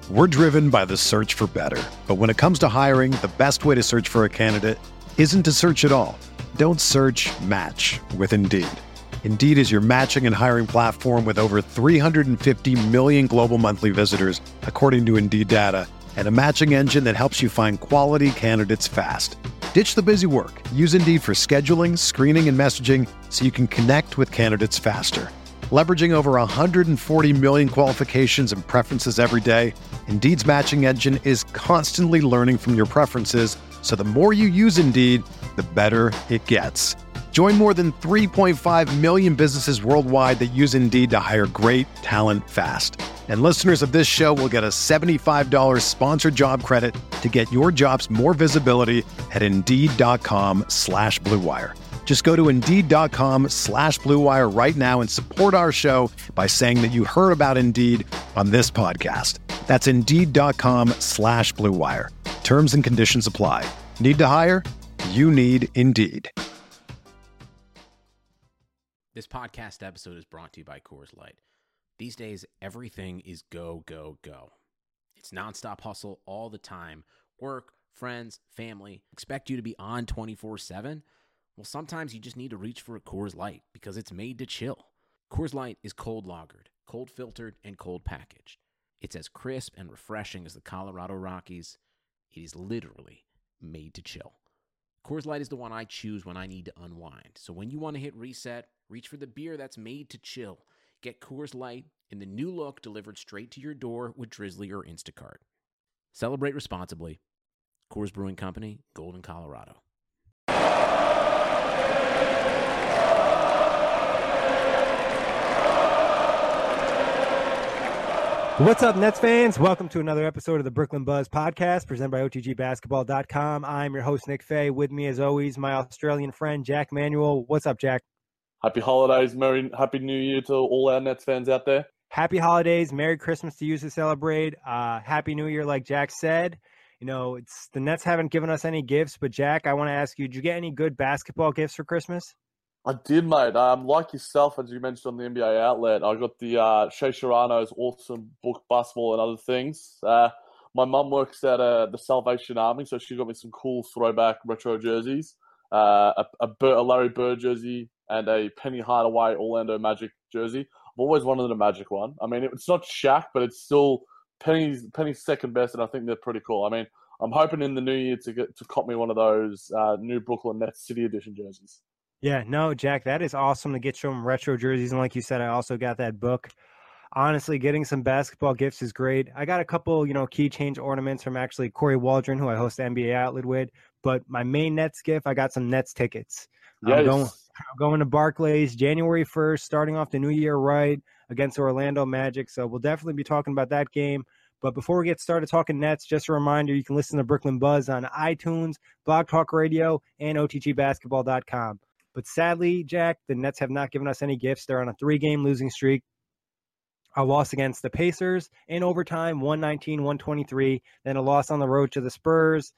We're driven by the search for better. But when it comes to hiring, the best way to search for a candidate isn't to search at all. Don't search, match with Indeed. Indeed is your matching and hiring platform with over 350 million global monthly visitors, according to Indeed data, and a matching engine that helps you find quality candidates fast. Ditch the busy work. Use Indeed for scheduling, screening, and messaging so you can connect with candidates faster. Leveraging over 140 million qualifications and preferences every day, Indeed's matching engine is constantly learning from your preferences, so the more you use Indeed, the better it gets. Join more than 3.5 million businesses worldwide that use Indeed to hire great talent fast. And listeners of this show will get a $75 sponsored job credit to get your jobs more visibility at Indeed.com/Blue Wire. Just go to Indeed.com/Blue Wire right now and support our show by saying that you heard about Indeed on this podcast. That's Indeed.com/Blue Wire. Terms and conditions apply. Need to hire? You need Indeed. This podcast episode is brought to you by Coors Light. These days, everything is go, go, go. It's nonstop hustle all the time. Work, friends, family, expect you to be on 24/7. Well, sometimes you just need to reach for a Coors Light because it's made to chill. Coors Light is cold lagered, cold filtered, and cold packaged. It's as crisp and refreshing as the Colorado Rockies. It is literally made to chill. Coors Light is the one I choose when I need to unwind. So when you want to hit reset, reach for the beer that's made to chill. Get Coors Light in the new look delivered straight to your door with Drizzly or Instacart. Celebrate responsibly. Coors Brewing Company, Golden, Colorado. What's up, Nets fans? Welcome to another episode of the Brooklyn Buzz podcast presented by OTGBasketball.com. I'm your host, Nick Fay. With me, as always, my Australian friend, Jack Manuel. What's up, Jack? Happy holidays, Happy New Year to all our Nets fans out there. Happy holidays, Merry Christmas to you to celebrate. Happy New Year, like Jack said. You know, the Nets haven't given us any gifts, but Jack, I want to ask you, did you get any good basketball gifts for Christmas? I did, mate. Like yourself, as you mentioned on the NBA Outlet, I got the Shea Serrano's awesome book, Basketball and Other Things. My mum works at the Salvation Army, so she got me some cool throwback retro jerseys, a Larry Bird jersey, and a Penny Hardaway Orlando Magic jersey. I've always wanted a Magic one. I mean, it's not Shaq, but it's still Penny's second best, and I think they're pretty cool. I mean, I'm hoping in the new year to cop me one of those new Brooklyn Nets City Edition jerseys. Yeah, no, Jack, that is awesome to get some retro jerseys. And like you said, I also got that book. Honestly, getting some basketball gifts is great. I got a couple, key change ornaments from actually Corey Waldron, who I host the NBA Outlet with. But my main Nets gift, I got some Nets tickets. Yes. I'm going to Barclays January 1st, starting off the new year right against the Orlando Magic. So we'll definitely be talking about that game. But before we get started talking Nets, just a reminder, you can listen to Brooklyn Buzz on iTunes, Blog Talk Radio, and OTGBasketball.com. But sadly, Jack, the Nets have not given us any gifts. They're on a 3-game losing streak. A loss against the Pacers in overtime, 119-123. Then a loss on the road to the Spurs,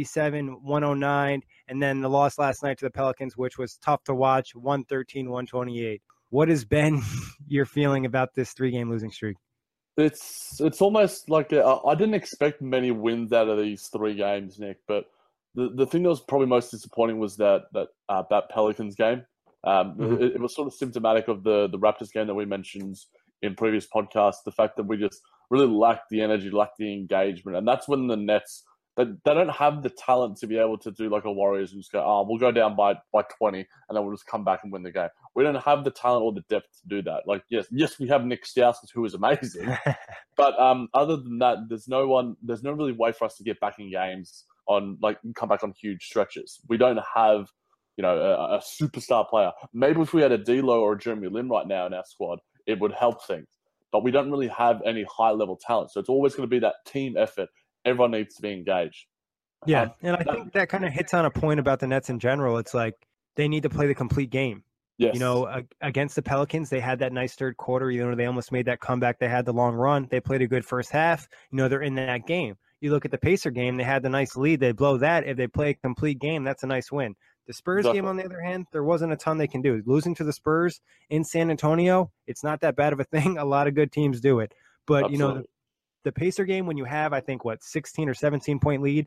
97-109. And then the loss last night to the Pelicans, which was tough to watch, 113-128. What has been your feeling about this 3-game losing streak? It's almost like I didn't expect many wins out of these 3 games, Nick, but the thing that was probably most disappointing was that Pelicans game. It was sort of symptomatic of the Raptors game that we mentioned in previous podcasts. The fact that we just really lacked the energy, lacked the engagement, and that's when the Nets they don't have the talent to be able to do like a Warriors and just go, we'll go down by 20 and then we'll just come back and win the game. We don't have the talent or the depth to do that. Like yes, we have Nick Stauskas, who is amazing, but other than that, there's no really way for us to get back in games on come back on huge stretches. We don't have, a superstar player. Maybe if we had a D'Lo or a Jeremy Lin right now in our squad, it would help things. But we don't really have any high level talent. So it's always going to be that team effort. Everyone needs to be engaged. Yeah, and I think that kind of hits on a point about the Nets in general. It's like they need to play the complete game. Yes. Against the Pelicans, they had that nice third quarter. They almost made that comeback. They had the long run. They played a good first half. They're in that game. You look at the Pacer game, they had the nice lead. They blow that. If they play a complete game, that's a nice win. The Spurs game, on the other hand, there wasn't a ton they can do. Losing to the Spurs in San Antonio, it's not that bad of a thing. A lot of good teams do it. But, Absolutely. the Pacer game, when you have, I think, 16 or 17 point lead,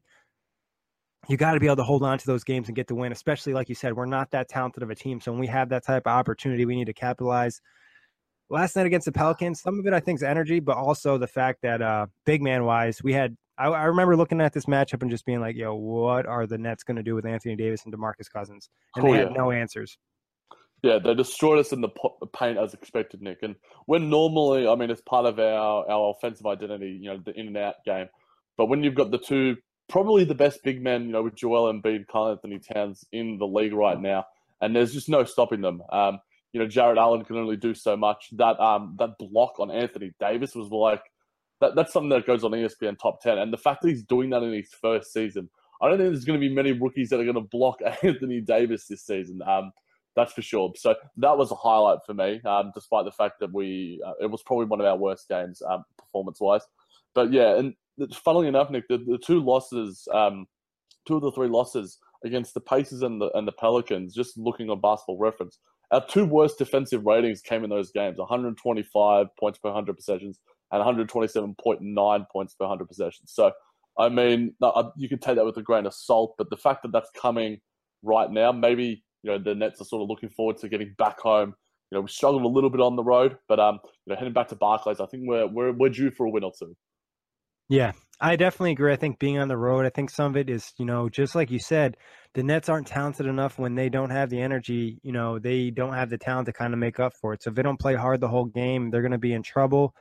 you got to be able to hold on to those games and get the win, especially like you said, we're not that talented of a team. So when we have that type of opportunity, we need to capitalize. Last night against the Pelicans, some of it I think is energy, but also the fact that big man wise, I remember looking at this matchup and just being like, yo, what are the Nets going to do with Anthony Davis and DeMarcus Cousins? And they had no answers. Yeah, they destroyed us in the paint as expected, Nick. And when normally, I mean, it's part of our offensive identity, the in and out game. But when you've got the two, probably the best big men, with Joel Embiid, Karl-Anthony Towns in the league right now, and there's just no stopping them. Jarrett Allen can only do so much. That block on Anthony Davis was like, that's something that goes on ESPN Top 10. And the fact that he's doing that in his first season, I don't think there's going to be many rookies that are going to block Anthony Davis this season. That's for sure. So that was a highlight for me, despite the fact that it was probably one of our worst games performance-wise. But yeah, and funnily enough, Nick, the two losses, two of the three losses against the Pacers and the Pelicans, just looking on Basketball Reference, our two worst defensive ratings came in those games: 125 points per 100 possessions and 127.9 points per 100 possessions. So, I mean, you can take that with a grain of salt, but the fact that that's coming right now, maybe the Nets are sort of looking forward to getting back home. We struggled a little bit on the road, but heading back to Barclays, I think we're due for a win or two. Yeah, I definitely agree. I think being on the road, I think some of it is, just like you said, the Nets aren't talented enough when they don't have the energy. They don't have the talent to kind of make up for it. So if they don't play hard the whole game, they're going to be in trouble.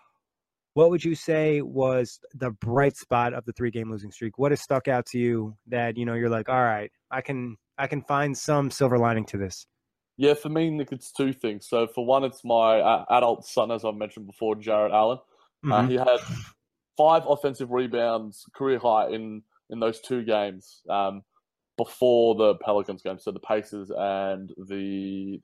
What would you say was the bright spot of the 3-game losing streak? What has stuck out to you that, you're like, all right, I can find some silver lining to this? Yeah, for me, Nick, it's two things. So for one, it's my adult son, as I mentioned before, Jarrett Allen. Mm-hmm. He had 5 offensive rebounds, career high in those 2 games before the Pelicans game. So the Pacers and the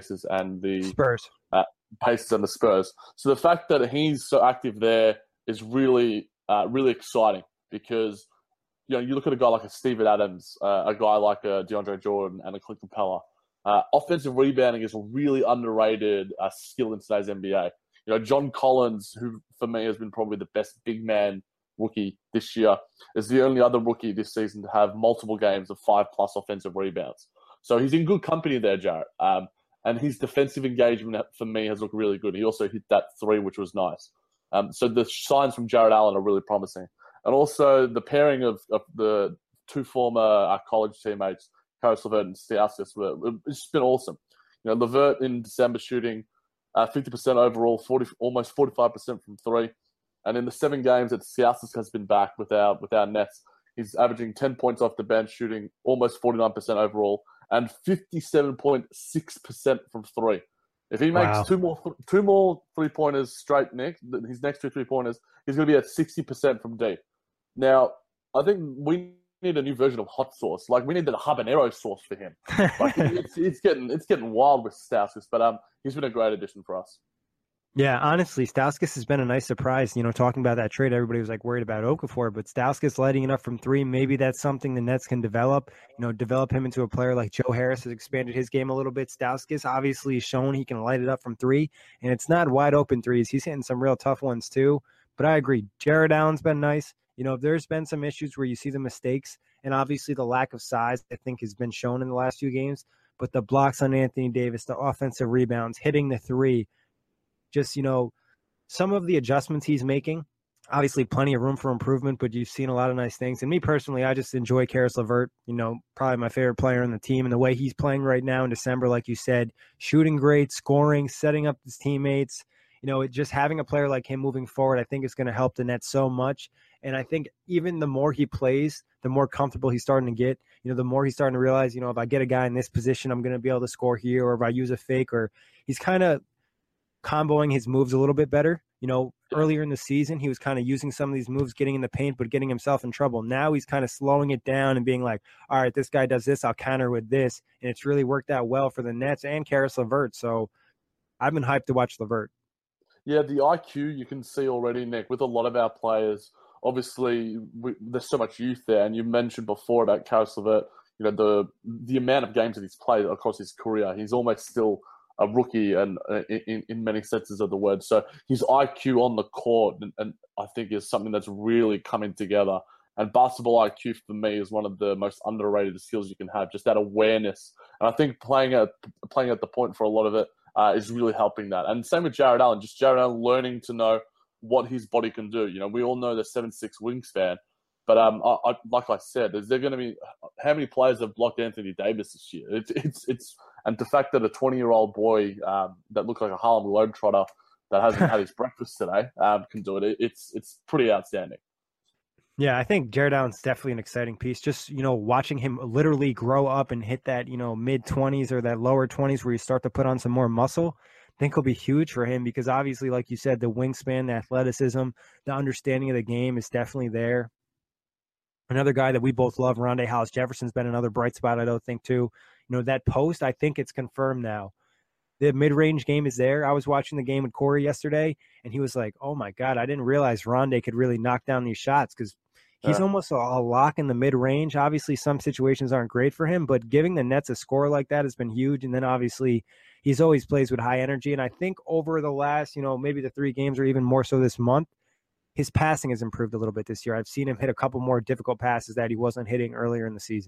Spurs. Pacers and the Spurs. So the fact that he's so active there is really, really exciting because you look at a guy like a Steven Adams, a guy like a DeAndre Jordan, and a Clint Capella. Offensive rebounding is a really underrated skill in today's NBA. John Collins, who for me has been probably the best big man rookie this year, is the only other rookie this season to have multiple games of 5+ offensive rebounds. So he's in good company there, Jarrett. And his defensive engagement for me has looked really good. He also hit that 3, which was nice. So the signs from Jarrett Allen are really promising. And also the pairing of the 2 former college teammates, Caris LeVert and Stauskas, it's just been awesome. LeVert in December shooting 50% overall, almost 45% from 3. And in the 7 games that Stauskas has been back with our Nets, he's averaging 10 points off the bench, shooting almost 49% overall, and 57.6% from 3. If he makes two more 3-pointers straight, Nick, his next 2 3-pointers, he's going to be at 60% from deep. Now, I think we need a new version of hot sauce. Like, we need the habanero sauce for him. Like, it's getting wild with Stauskas, but he's been a great addition for us. Yeah, honestly, Stauskas has been a nice surprise. Talking about that trade, everybody was worried about Okafor, but Stauskas lighting it up from 3, maybe that's something the Nets can develop. Develop him into a player like Joe Harris has expanded his game a little bit. Stauskas obviously has shown he can light it up from 3, and it's not wide open threes. He's hitting some real tough ones too. But I agree, Jarrett Allen's been nice. There's been some issues where you see the mistakes, and obviously the lack of size I think has been shown in the last few games. But the blocks on Anthony Davis, the offensive rebounds, hitting the 3. Just, some of the adjustments he's making, obviously plenty of room for improvement, but you've seen a lot of nice things. And me personally, I just enjoy Caris LeVert, probably my favorite player on the team. And the way he's playing right now in December, like you said, shooting great, scoring, setting up his teammates, just having a player like him moving forward, I think is going to help the Nets so much. And I think even the more he plays, the more comfortable he's starting to get, the more he's starting to realize, if I get a guy in this position, I'm going to be able to score here, or if I use a fake, or he's kind of comboing his moves a little bit better. Earlier in the season, he was kind of using some of these moves, getting in the paint, but getting himself in trouble. Now he's kind of slowing it down and being like, all right, this guy does this, I'll counter with this. And it's really worked out well for the Nets and Caris LeVert. So I've been hyped to watch LeVert. Yeah, the IQ you can see already, Nick, with a lot of our players. Obviously, there's so much youth there. And you mentioned before about Caris LeVert, the amount of games that he's played across his career, he's almost still a rookie, and in many senses of the word. So his IQ on the court, and I think is something that's really coming together. And basketball IQ for me is one of the most underrated skills you can have, just that awareness. And I think playing at the point for a lot of it is really helping that. And same with Jared Allen, just Jared Allen learning to know what his body can do. We all know the 7'6" wingspan, but like I said, is there going to be how many players have blocked Anthony Davis this year? It's and the fact that a 20-year-old boy that looked like a Harlem Globetrotter that hasn't had his breakfast today can do it. It's pretty outstanding. Yeah, I think Jared Allen's definitely an exciting piece. Just, watching him literally grow up and hit that, mid-20s or that lower 20s where you start to put on some more muscle, I think will be huge for him because obviously, like you said, the wingspan, the athleticism, the understanding of the game is definitely there. Another guy that we both love, Rondae Hollis-Jefferson's been another bright spot, I don't think, too. That post, I think it's confirmed now. The mid-range game is there. I was watching the game with Corey yesterday, and he was like, oh, my God, I didn't realize Rondae could really knock down these shots because he's almost a lock in the mid-range. Obviously, some situations aren't great for him, but giving the Nets a score like that has been huge. And then, obviously, he's always plays with high energy. And I think over the last, maybe the 3 games or even more so this month, his passing has improved a little bit this year. I've seen him hit a couple more difficult passes that he wasn't hitting earlier in the season.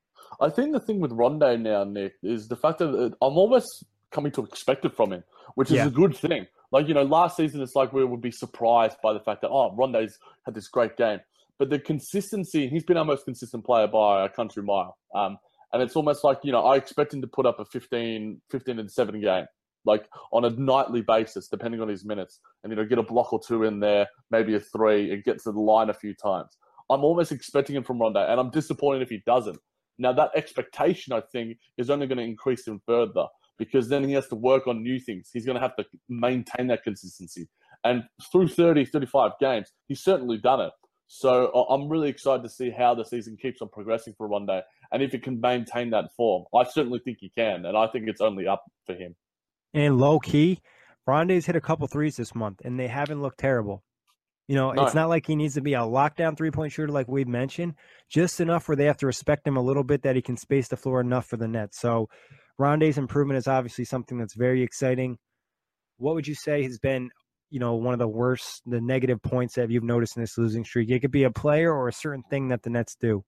I think the thing with Rondae now, Nick, is the fact that I'm almost coming to expect it from him, which is a good thing. Like, last season, it's like we would be surprised by the fact that, Rondae's had this great game. But the consistency, he's been our most consistent player by a country mile. And it's almost like, I expect him to put up a 15 and 7 game, like on a nightly basis, depending on his minutes. And, get a block or 2 in there, maybe a 3, and get to the line a few times. I'm almost expecting him from Rondae, and I'm disappointed if he doesn't. Now, that expectation, I think, is only going to increase him further because then he has to work on new things. He's going to have to maintain that consistency. And through 30, 35 games, he's certainly done it. So I'm really excited to see how the season keeps on progressing for Rondae. And if he can maintain that form, I certainly think he can. And I think it's only up for him. And low key, Rondae's hit a couple threes this month, and they haven't looked terrible. No. It's not like he needs to be a lockdown three-point shooter like we've mentioned, just enough where they have to respect him a little bit that he can space the floor enough for the Nets. So Rondae's improvement is obviously something that's very exciting. What would you say has been, one of the negative points that you've noticed in this losing streak? It could be a player or a certain thing that the Nets do.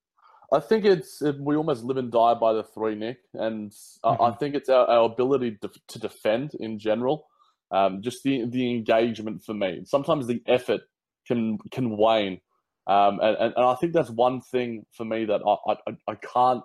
I think we almost live and die by the 3, Nick. And I think it's our ability to defend in general. Just the engagement for me. Sometimes the effort can wane, and I think that's one thing for me that I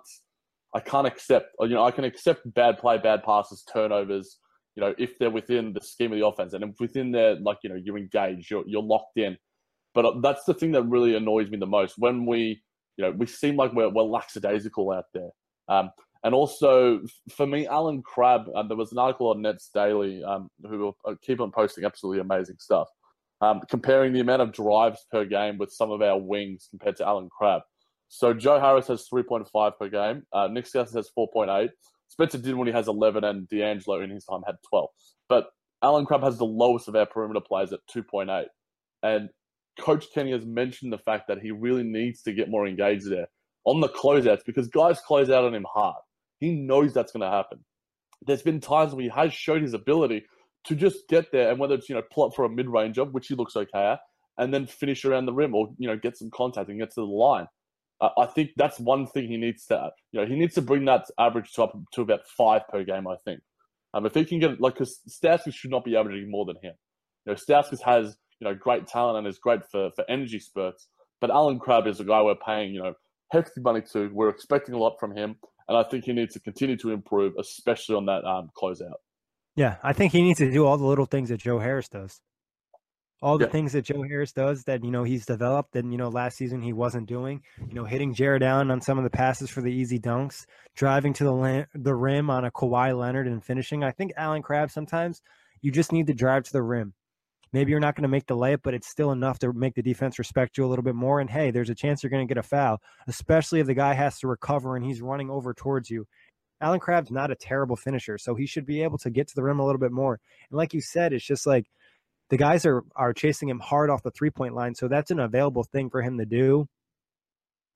can't accept. I can accept bad play, bad passes, turnovers. If they're within the scheme of the offense, and if within there, you're engaged, you're locked in. But that's the thing that really annoys me the most when we seem like we're lackadaisical out there. And also, for me, Alan Crabb, there was an article on Nets Daily who keep on posting absolutely amazing stuff, comparing the amount of drives per game with some of our wings compared to Alan Crabb. So Joe Harris has 3.5 per game. Nick Stauskas has 4.8. Spencer Dinwiddie has 11, and D'Angelo in his time had 12. But Alan Crabb has the lowest of our perimeter players at 2.8. And Coach Kenny has mentioned the fact that he really needs to get more engaged there on the closeouts because guys close out on him hard. He knows that's going to happen. There's been times where he has showed his ability to just get there, and whether it's pull up for a mid-range job, which he looks okay at, and then finish around the rim or get some contact and get to the line. I think that's one thing he needs to. He needs to bring that average up to about 5 per game. I think. If he can get because Stauskas should not be averaging more than him. Stauskas has great talent and is great for energy spurts, but Alan Crabb is a guy we're paying hefty money to. We're expecting a lot from him. And I think he needs to continue to improve, especially on that closeout. Yeah, I think he needs to do all the little things that Joe Harris does. All the things that Joe Harris does that, he's developed and, last season he wasn't doing. Hitting Jared Allen on some of the passes for the easy dunks, driving to the rim on a Kawhi Leonard and finishing. I think Alan Crabb, sometimes you just need to drive to the rim. Maybe you're not going to make the layup, but it's still enough to make the defense respect you a little bit more. And, hey, there's a chance you're going to get a foul, especially if the guy has to recover and he's running over towards you. Alan Crabb's not a terrible finisher, so he should be able to get to the rim a little bit more. And like you said, it's just like the guys are chasing him hard off the three-point line, so that's an available thing for him to do.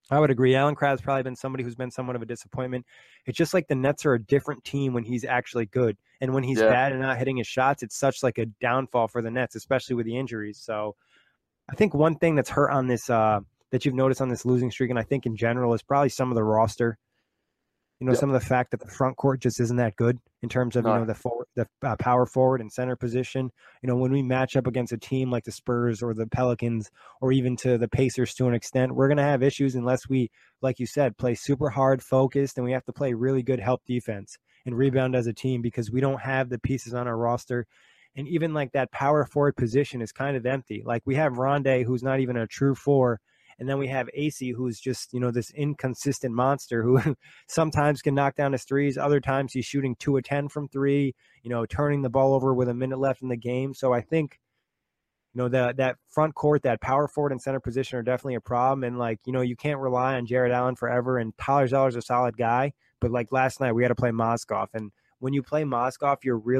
I would agree. Alan Crabbe's probably been somebody who's been somewhat of a disappointment. It's just like the Nets are a different team when he's actually good. And when he's Yeah. bad and not hitting his shots, it's such like a downfall for the Nets, especially with the injuries. So I think one thing that's hurt on this that you've noticed on this losing streak, and I think in general, is probably some of the roster. Yeah. Some of the fact that the front court just isn't that good in terms of, No. the power forward and center position. When we match up against a team like the Spurs or the Pelicans or even to the Pacers to an extent, we're going to have issues unless we, like you said, play super hard, focused, and we have to play really good help defense and rebound as a team because we don't have the pieces on our roster. And even like that power forward position is kind of empty. Like we have Rondé, who's not even a true four. And then we have AC, who's just, this inconsistent monster who sometimes can knock down his threes. Other times he's shooting 2 of 10 from three, turning the ball over with a minute left in the game. So I think, that front court, that power forward and center position are definitely a problem. And you can't rely on Jared Allen forever. And Tyler Zeller's a solid guy. But like last night, we had to play Mozgov. And when you play Mozgov,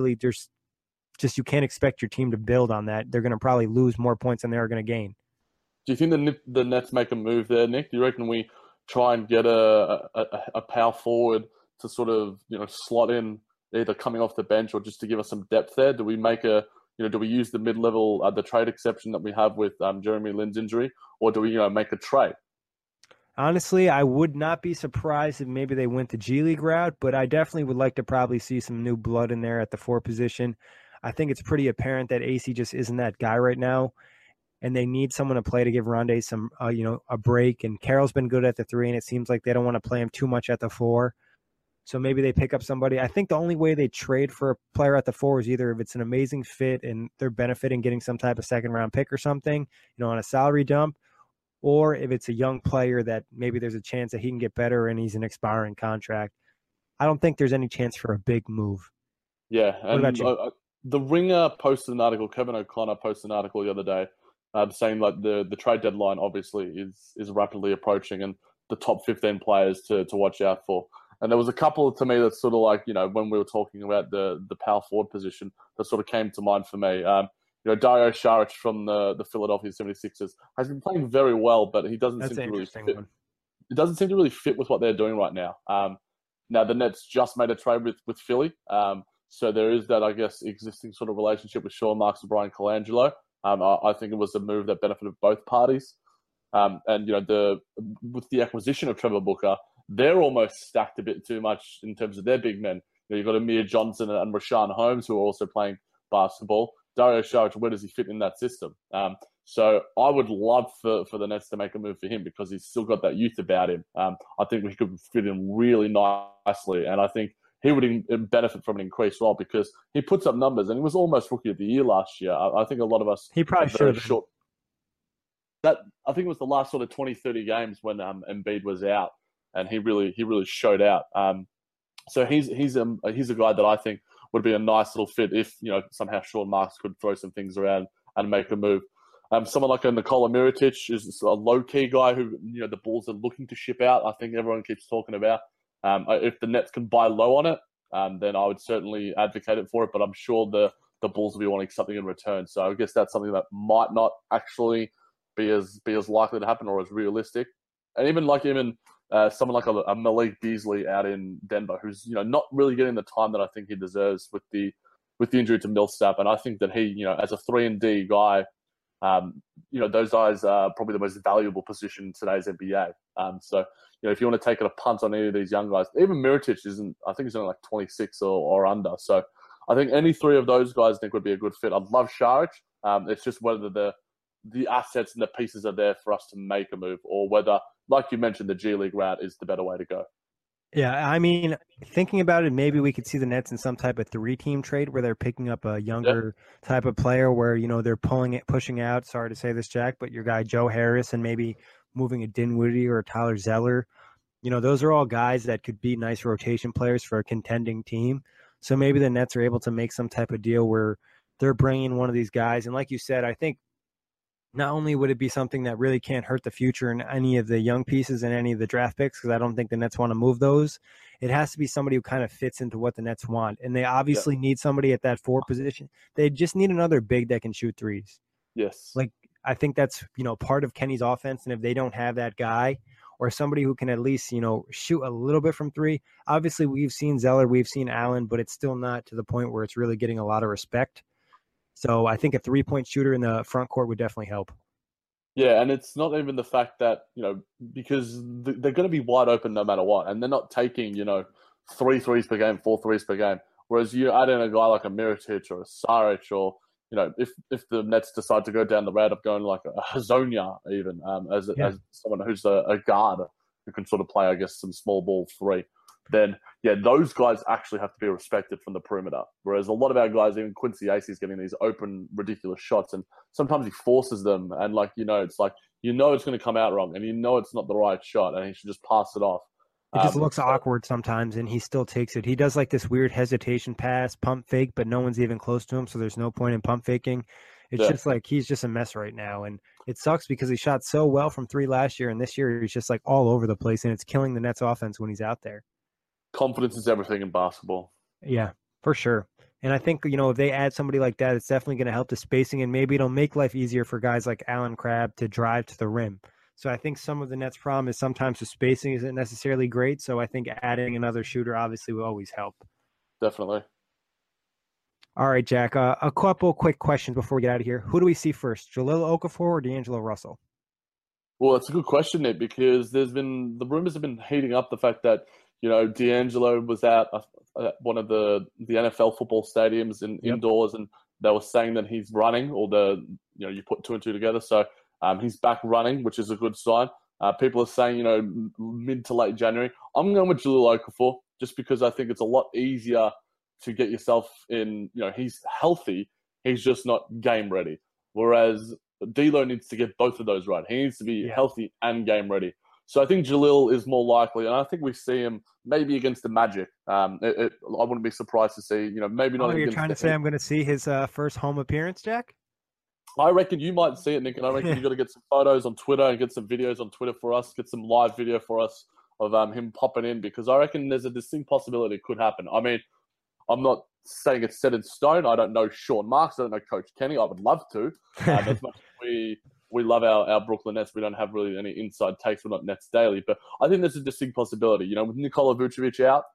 you can't expect your team to build on that. They're going to probably lose more points than they're going to gain. Do you think the Nets make a move there, Nick? Do you reckon we try and get a power forward to sort of slot in either coming off the bench or just to give us some depth there? Do we make do we use the mid-level the trade exception that we have with Jeremy Lin's injury, or do we make a trade? Honestly, I would not be surprised if maybe they went the G League route, but I definitely would like to probably see some new blood in there at the 4 position. I think it's pretty apparent that AC just isn't that guy right now. And they need someone to play to give Rondé some, a break. And Carroll's been good at the 3, and it seems like they don't want to play him too much at the 4. So maybe they pick up somebody. I think the only way they trade for a player at the 4 is either if it's an amazing fit and they're benefiting getting some type of second-round pick or something, on a salary dump, or if it's a young player that maybe there's a chance that he can get better and he's an expiring contract. I don't think there's any chance for a big move. Yeah, and what about you? The Ringer posted an article, Kevin O'Connor posted an article the other day, saying like the trade deadline obviously is rapidly approaching and the top 15 players to watch out for. And there was a couple to me that sort of like, when we were talking about the power forward position that sort of came to mind for me. Dario Saric from the Philadelphia 76ers has been playing very well, but he doesn't seem to really fit. It doesn't seem to really fit with what they're doing right now. Now the Nets just made a trade with Philly. So there is that, I guess, existing sort of relationship with Sean Marks and Brian Colangelo. I think it was a move that benefited both parties. And with the acquisition of Trevor Booker, they're almost stacked a bit too much in terms of their big men. You've got Amir Johnson and Rashawn Holmes who are also playing basketball. Dario Saric, where does he fit in that system? So I would love for the Nets to make a move for him because he's still got that youth about him. I think he could fit in really nicely, and I think he would benefit from an increased role because he puts up numbers, and he was almost Rookie of the Year last year. I think a lot of us... He probably should have. I think it was the last sort of 20, 30 games when Embiid was out, and he really showed out. So he's a guy that I think would be a nice little fit if somehow Sean Marks could throw some things around and make a move. Someone like a Nikola Mirotic is a low-key guy who the Bulls are looking to ship out. I think everyone keeps talking about. If the Nets can buy low on it, then I would certainly advocate it for it. But I'm sure the Bulls will be wanting something in return. So I guess that's something that might not actually be as likely to happen or as realistic. And even someone like a Malik Beasley out in Denver, who's not really getting the time that I think he deserves with the injury to Millsap. And I think that he as a 3-and-D guy, those guys are probably the most valuable position in today's NBA. So if you want to take a punt on any of these young guys, even Mirotic I think he's only like 26 or under. So I think any 3 of those guys I think would be a good fit. I'd love Saric. It's just whether the assets and the pieces are there for us to make a move, or whether, like you mentioned, the G League route is the better way to go. Yeah, I mean, thinking about it, maybe we could see the Nets in some type of 3-team trade where they're picking up a younger type of player where, they're pushing out, sorry to say this, Jack, but your guy Joe Harris and maybe moving a Dinwiddie or a Tyler Zeller. Those are all guys that could be nice rotation players for a contending team. So maybe the Nets are able to make some type of deal where they're bringing one of these guys. And like you said, I think not only would it be something that really can't hurt the future in any of the young pieces and any of the draft picks, because I don't think the Nets want to move those, it has to be somebody who kind of fits into what the Nets want. And they obviously need somebody at that 4 position. They just need another big that can shoot threes. Yes. I think that's, part of Kenny's offense. And if they don't have that guy, or somebody who can at least, shoot a little bit from three. Obviously, we've seen Zeller, we've seen Allen, but it's still not to the point where it's really getting a lot of respect. So I think a 3-point shooter in the front court would definitely help. Yeah, and it's not even the fact that, because they're going to be wide open no matter what, and they're not taking, 3 threes per game, 4 threes per game. Whereas you add in a guy like a Mirotic or a Saric, or, if the Nets decide to go down the route of going like a Hazonia even, as someone who's a guard who can sort of play, I guess, some small ball three, then, yeah, those guys actually have to be respected from the perimeter. Whereas a lot of our guys, even Quincy Ace, is getting these open, ridiculous shots, and sometimes he forces them, and, it's like, it's going to come out wrong, and it's not the right shot, and he should just pass it off. It just looks awkward sometimes, and he still takes it. He does like this weird hesitation pass, pump fake, but no one's even close to him, so there's no point in pump faking. It's just like he's just a mess right now, and it sucks because he shot so well from three last year, and this year he's just like all over the place, and it's killing the Nets offense when he's out there. Confidence is everything in basketball. Yeah, for sure. And I think, if they add somebody like that, it's definitely going to help the spacing, and maybe it'll make life easier for guys like Allen Crabbe to drive to the rim. So I think some of the Nets' problem is sometimes the spacing isn't necessarily great. So I think adding another shooter obviously will always help. Definitely. All right, Jack, a couple quick questions before we get out of here. Who do we see first, Jahlil Okafor or D'Angelo Russell? Well, it's a good question, Nick, because the rumors have been heating up the fact that, D'Angelo was at one of the NFL football stadiums indoors, and they were saying that he's running, or you put 2 and 2 together. So he's back running, which is a good sign. People are saying, mid to late January. I'm going with Jahlil Okafor just because I think it's a lot easier to get yourself in. He's healthy. He's just not game ready. Whereas D'Lo needs to get both of those right. He needs to be healthy and game ready. So I think Jahlil is more likely, and I think we see him maybe against the Magic. I wouldn't be surprised to see, maybe not. You're trying to say I'm going to see his first home appearance, Jack? I reckon you might see it, Nick, and I reckon you got to get some photos on Twitter and get some videos on Twitter for us, get some live video for us of him popping in, because I reckon there's a distinct possibility it could happen. I mean, I'm not saying it's set in stone. I don't know Sean Marks. I don't know Coach Kenny. I would love to. As much as we love our Brooklyn Nets, we don't have really any inside takes. We're not Nets Daily. But I think there's a distinct possibility. With Nikola Vucevic out,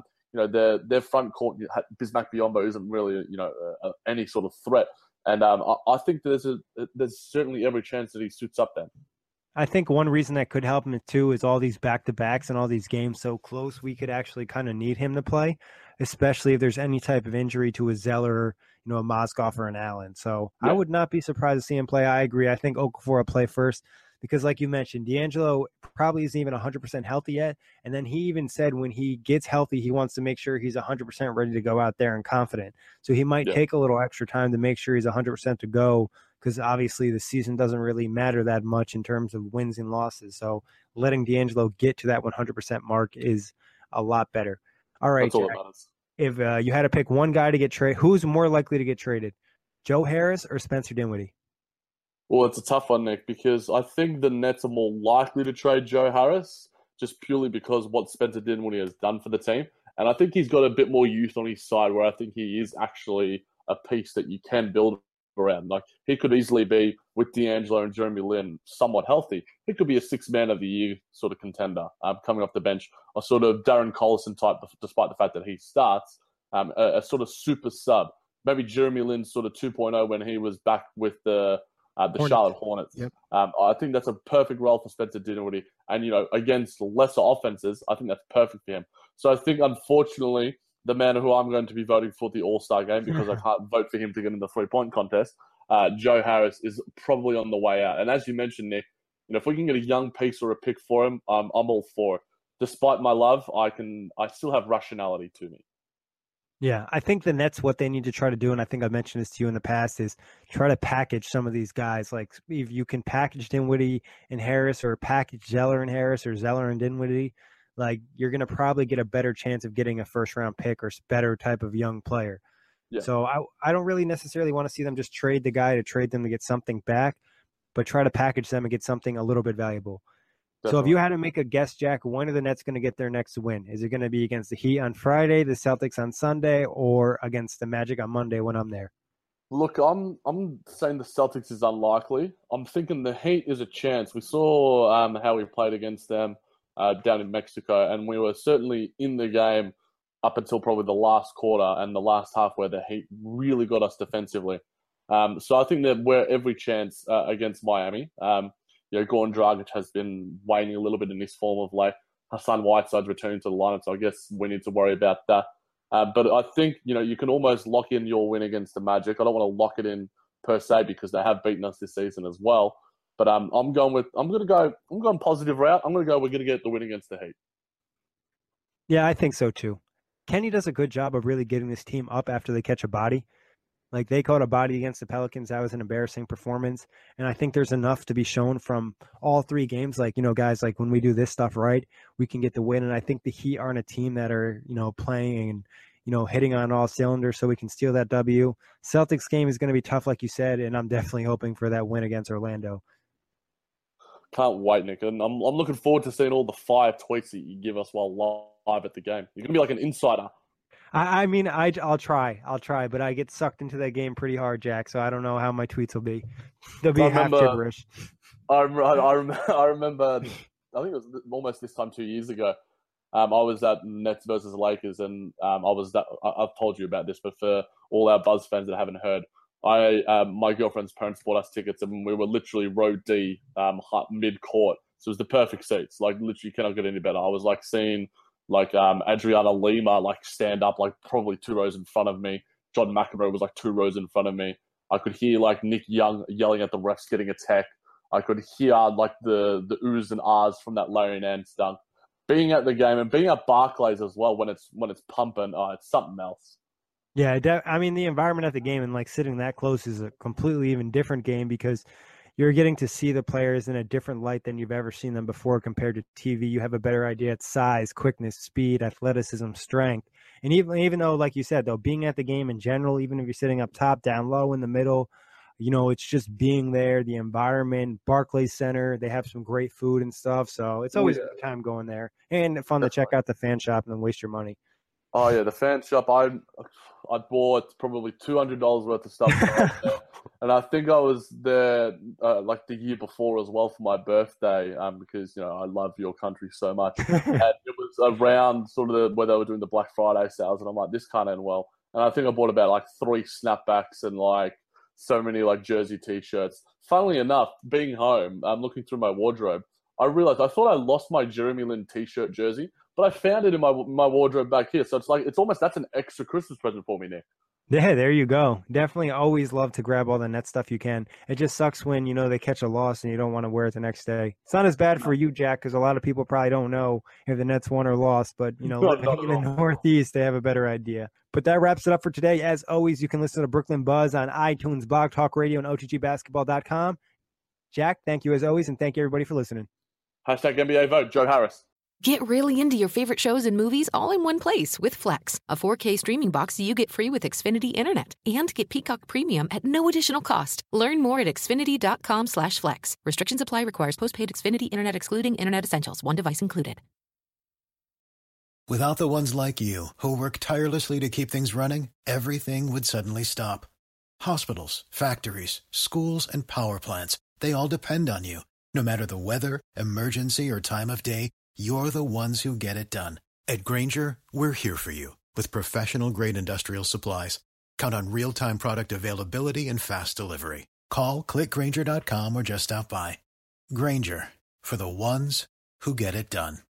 their front court, Bismack Biyombo isn't really, any sort of threat. And I think there's certainly every chance that he suits up then. I think one reason that could help him too is all these back-to-backs and all these games so close. We could actually kind of need him to play, especially if there's any type of injury to a Zeller, a Mozgov or an Allen. So I would not be surprised to see him play. I agree. I think Okafor will play first because, like you mentioned, D'Angelo probably isn't even 100% healthy yet. And then he even said when he gets healthy, he wants to make sure he's 100% ready to go out there and confident. So he might take a little extra time to make sure he's 100% to go, because obviously the season doesn't really matter that much in terms of wins and losses. So letting D'Angelo get to that 100% mark is a lot better. All right, Jack, if you had to pick one guy to get traded, who's more likely to get traded, Joe Harris or Spencer Dinwiddie? Well, it's a tough one, Nick, because I think the Nets are more likely to trade Joe Harris just purely because what Spencer Dinwiddie has done for the team. And I think he's got a bit more youth on his side where I think he is actually a piece that you can build around. Like, he could easily be, with D'Angelo and Jeremy Lin somewhat healthy, he could be a 6th man of the year sort of contender coming off the bench, a sort of Darren Collison type, despite the fact that he starts, a sort of super sub. Maybe Jeremy Lin sort of 2.0 when he was back with the Charlotte Hornets. Yep. I think that's a perfect role for Spencer Dinwiddie. And, against lesser offenses, I think that's perfect for him. So I think, unfortunately, the man who I'm going to be voting for the All-Star game, because I can't vote for him to get in the 3-point contest, Joe Harris is probably on the way out. And as you mentioned, Nick, if we can get a young piece or a pick for him, I'm all for it. Despite my love, I still have rationality to me. Yeah, I think the Nets, what they need to try to do, and I think I've mentioned this to you in the past, is try to package some of these guys. Like, if you can package Dinwiddie and Harris, or package Zeller and Harris, or Zeller and Dinwiddie, like, you're going to probably get a better chance of getting a first-round pick or better type of young player. Yeah. So I don't really necessarily want to see them just trade the guy to trade them to get something back, but try to package them and get something a little bit valuable. Definitely. So if you had to make a guess, Jack, when are the Nets going to get their next win? Is it going to be against the Heat on Friday, the Celtics on Sunday, or against the Magic on Monday when I'm there? Look, I'm saying the Celtics is unlikely. I'm thinking the Heat is a chance. We saw how we played against them down in Mexico, and we were certainly in the game up until probably the last quarter and the last half where the Heat really got us defensively. So I think that we're every chance against Miami. Goran Dragic has been waning a little bit in his form of late. Hassan Whiteside's returning to the lineup, so I guess we need to worry about that. But I think, you can almost lock in your win against the Magic. I don't want to lock it in per se because they have beaten us this season as well. But I'm going positive route. We're going to get the win against the Heat. Yeah, I think so too. Kenny does a good job of really getting this team up after they catch a body. Like they caught a body against the Pelicans. That was an embarrassing performance. And I think there's enough to be shown from all three games. Like, guys, like when we do this stuff right, we can get the win. And I think the Heat aren't a team that are, playing and, hitting on all cylinders so we can steal that W. Celtics game is going to be tough, like you said, and I'm definitely hoping for that win against Orlando. Can't wait, Nick. And I'm looking forward to seeing all the fire tweets that you give us while live at the game. You're going to be like an insider. I'll try, but I get sucked into that game pretty hard, Jack. So I don't know how my tweets will be. They'll be half gibberish. I remember. I think it was almost this time 2 years ago. I was at Nets versus Lakers, and I've told you about this, but for all our Buzz fans that haven't heard, my girlfriend's parents bought us tickets, and we were literally row D, mid court. So it was the perfect seats. Like literally, you cannot get any better. I was like seeing. Adriana Lima, stand up, probably 2 rows in front of me. John McEnroe was 2 rows in front of me. I could hear Nick Young yelling at the refs getting a tech. I could hear the oohs and ahs from that Larry Nance dunk. Being at the game and being at Barclays as well when it's pumping, it's something else. Yeah, the environment at the game and sitting that close is a completely even different game because you're getting to see the players in a different light than you've ever seen them before compared to TV. You have a better idea at size, quickness, speed, athleticism, strength. And even though, like you said, though, being at the game in general, even if you're sitting up top, down low, in the middle, it's just being there, the environment, Barclays Center, they have some great food and stuff. So it's always a good time going there and fun to check out the fan shop and then waste your money. Oh, yeah, the fan shop, I bought probably $200 worth of stuff. And I think I was there the year before as well for my birthday because, I love your country so much. And it was around sort of where they were doing the Black Friday sales. And I'm like, this can't end well. And I think I bought about 3 snapbacks and so many jersey T-shirts. Funnily enough, being home, I'm looking through my wardrobe. I realized I thought I lost my Jeremy Lin T-shirt jersey, but I found it in my wardrobe back here. So it's almost that's an extra Christmas present for me, Nick. Yeah, there you go. Definitely always love to grab all the net stuff you can. It just sucks when, they catch a loss and you don't want to wear it the next day. It's not as bad for you, Jack, because a lot of people probably don't know if the Nets won or lost. But, living in the Northeast, they have a better idea. But that wraps it up for today. As always, you can listen to Brooklyn Buzz on iTunes, Blog Talk Radio, and OTGBasketball.com. Jack, thank you as always, and thank you everybody for listening. #NBA vote, Joe Harris. Get really into your favorite shows and movies all in one place with Flex, a 4K streaming box you get free with Xfinity Internet. And get Peacock Premium at no additional cost. Learn more at Xfinity.com/flex. Restrictions apply. Requires postpaid Xfinity Internet excluding Internet Essentials. One device included. Without the ones like you, who work tirelessly to keep things running, everything would suddenly stop. Hospitals, factories, schools, and power plants, they all depend on you. No matter the weather, emergency, or time of day, you're the ones who get it done. At Grainger, we're here for you with professional-grade industrial supplies. Count on real-time product availability and fast delivery. Call, click Grainger.com, or just stop by. Grainger, for the ones who get it done.